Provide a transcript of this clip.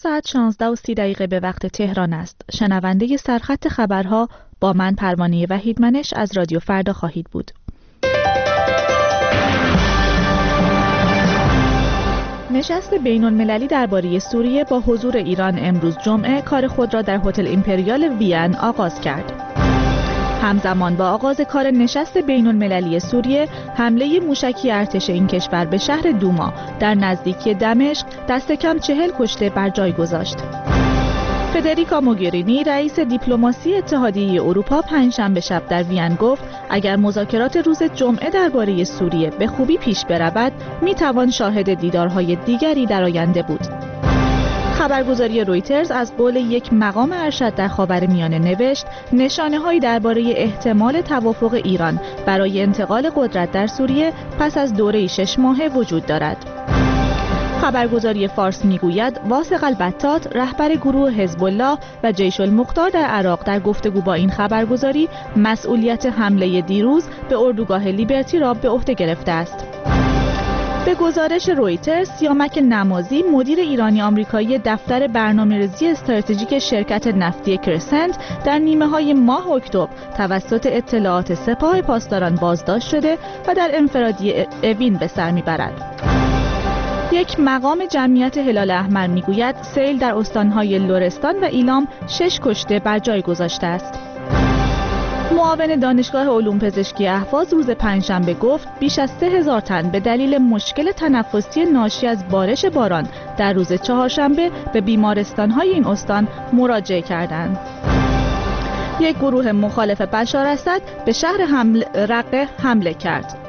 ساعت 16:30 به وقت تهران است. شنونده سرخط خبرها با من پروانه وحیدمنش از رادیو فردا خواهید بود. نشست بین‌المللی درباره سوریه با حضور ایران امروز جمعه کار خود را در هتل ایمپریال وین آغاز کرد. همزمان با آغاز کار نشست بین‌المللی سوریه، حمله موشکی ارتش این کشور به شهر دوما در نزدیکی دمشق دست کم 40 کشته بر جای گذاشت. فدریکا موگرینی رئیس دیپلماسی اتحادیه اروپا پنجشنبه شب در وین گفت اگر مذاکرات روز جمعه درباره سوریه به خوبی پیش برود میتوان شاهد دیدارهای دیگری در آینده بود. خبرگزاری رویترز از قول یک مقام ارشد در خاورمیانه نوشت نشانه‌هایی درباره احتمال توافق ایران برای انتقال قدرت در سوریه پس از دوره 6 ماهه وجود دارد. خبرگزاری فارس میگوید واثق البتات رهبر گروه حزب الله و جیش المختار در عراق در گفتگو با این خبرگزاری مسئولیت حمله دیروز به اردوگاه لیبرتی را به عهده گرفته است. به گزارش رویترز، سیامک نمازی مدیر ایرانی آمریکایی دفتر برنامه‌ریزی استراتژیک شرکت نفتی کرسنت در نیمه‌های ماه اکتبر توسط اطلاعات سپاه پاسداران بازداشت شده و در انفرادی اوین به سر میبرد. یک مقام جمعیت هلال احمر میگوید سیل در استانهای لرستان و ایلام 6 کشته بر جای گذاشته است. معاون دانشگاه علوم پزشکی اهواز روز پنجشنبه گفت بیش از 3000 تن به دلیل مشکل تنفسی ناشی از بارش باران در روز چهارشنبه به بیمارستان‌های این استان مراجعه کردند. یک گروه مخالف بشار اسد به شهر رقه حمله کرد.